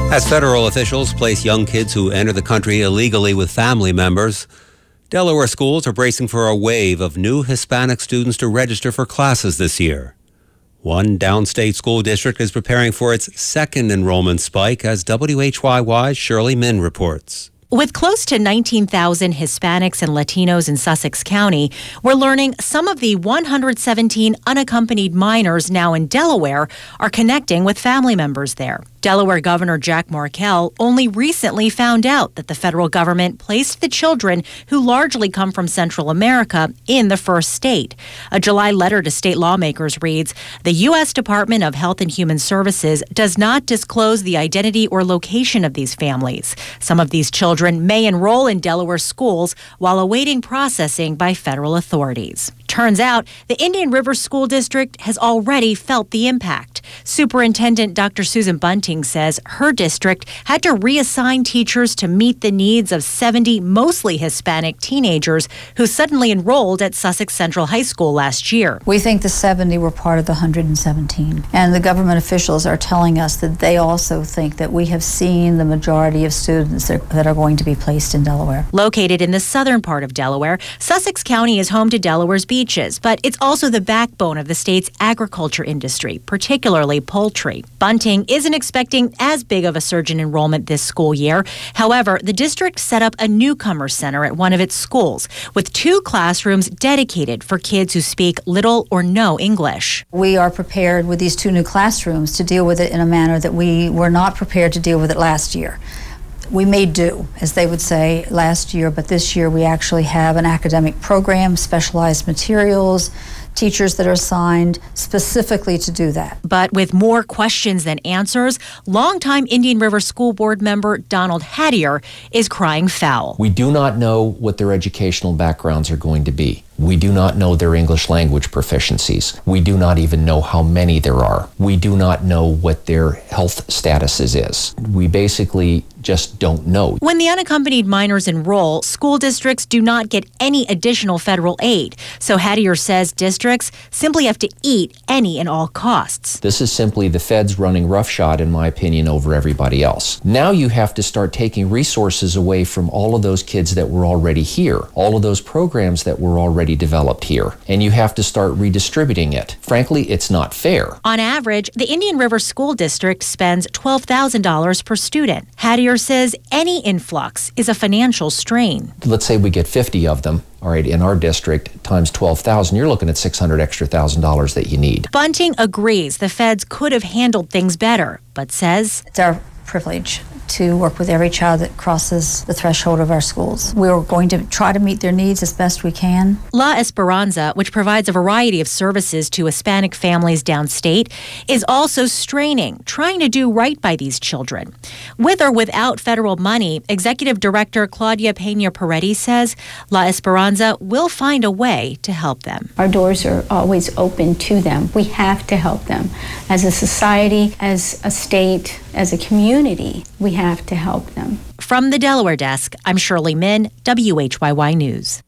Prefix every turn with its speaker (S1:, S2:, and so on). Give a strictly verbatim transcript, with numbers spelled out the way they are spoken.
S1: As federal officials place young kids who enter the country illegally with family members, Delaware schools are bracing for a wave of new Hispanic students to register for classes this year. One downstate school district is preparing for its second enrollment spike, as W H Y Y's Shirley Min reports.
S2: With close to nineteen thousand Hispanics and Latinos in Sussex County, we're learning some of the one hundred seventeen unaccompanied minors now in Delaware are connecting with family members there. Delaware Governor Jack Markell only recently found out that the federal government placed the children, who largely come from Central America, in the first state. A July letter to state lawmakers reads, "The U S Department of Health and Human Services does not disclose the identity or location of these families. Some of these children may enroll in Delaware schools while awaiting processing by federal authorities." Turns out the Indian River School District has already felt the impact. Superintendent Doctor Susan Bunting says her district had to reassign teachers to meet the needs of seventy mostly Hispanic teenagers who suddenly enrolled at Sussex Central High School last year.
S3: We think the seventy were part of the one hundred seventeen. And the government officials are telling us that they also think that we have seen the majority of students that, that are going to be placed in Delaware.
S2: Located in the southern part of Delaware, Sussex County is home to Delaware's beaches, but it's also the backbone of the state's agriculture industry, particularly poultry. Bunting isn't expecting as big of a surge in enrollment this school year. However, the district set up a newcomer center at one of its schools with two classrooms dedicated for kids who speak little or no English.
S3: We are prepared with these two new classrooms to deal with it in a manner that we were not prepared to deal with it last year. We made do, as they would say, last year, but this year we actually have an academic program, specialized materials, teachers that are assigned specifically to do that.
S2: But with more questions than answers, longtime Indian River School Board member Donald Hattier is crying foul.
S4: We do not know what their educational backgrounds are going to be. We do not know their English language proficiencies. We do not even know how many there are. We do not know what their health statuses is. We basically just don't know.
S2: When the unaccompanied minors enroll, school districts do not get any additional federal aid. So Hattier says districts simply have to eat any and all costs.
S4: This is simply the feds running roughshod, in my opinion, over everybody else. Now you have to start taking resources away from all of those kids that were already here, all of those programs that were already developed here, and you have to start redistributing it. Frankly, it's not fair.
S2: On average, the Indian River School District spends twelve thousand dollars per student. Hattier says any influx is a financial strain.
S4: Let's say we get fifty of them, all right, in our district, times twelve thousand, you're looking at six hundred extra thousand dollars that you need.
S2: Bunting agrees the feds could have handled things better, but says
S3: it's our privilege to work with every child that crosses the threshold of our schools. We're going to try to meet their needs as best we can.
S2: La Esperanza, which provides a variety of services to Hispanic families downstate, is also straining, trying to do right by these children. With or without federal money, Executive Director Claudia Pena Peretti says La Esperanza will find a way to help them.
S5: Our doors are always open to them. We have to help them. As a society, as a state, as a community, we have to help them.
S2: From the Delaware desk, I'm Shirley Min, W H Y Y News.